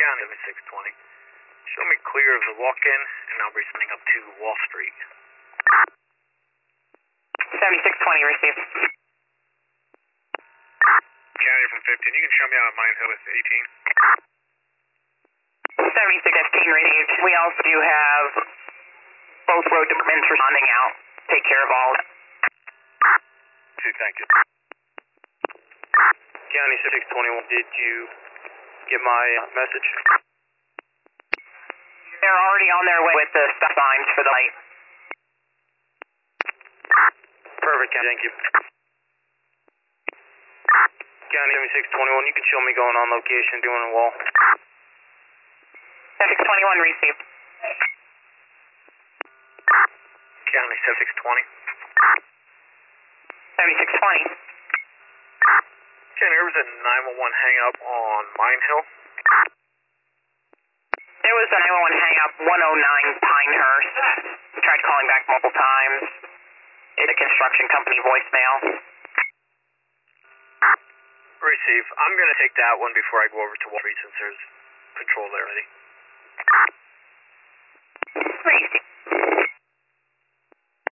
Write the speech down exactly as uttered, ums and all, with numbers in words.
County seventy-six twenty. Show me clear of the walk-in, and I'll be sending up to Wall Street. seventy-six twenty, received. County from fifteen, you can show me out of Mine Hill with eighteen. seventy-six fifteen, received. We also do have both road departments responding out. Take care of all. Thank you. County six twenty-one, did you get my uh, message? They're already on their way with the stop signs for the light. Perfect, County, thank you. County seventy-six twenty-one, you can show me going on location, doing a wall. seventy-six twenty-one, received. County seventy-six twenty. seventy-six twenty. County, there was a nine one one hang-up on Mine Hill. There was a nine one one hang-up, one oh nine Pinehurst. Tried calling back multiple times. It's a construction company voicemail. Receive. I'm going to take that one before I go over to Wall Street since there's patrol there already.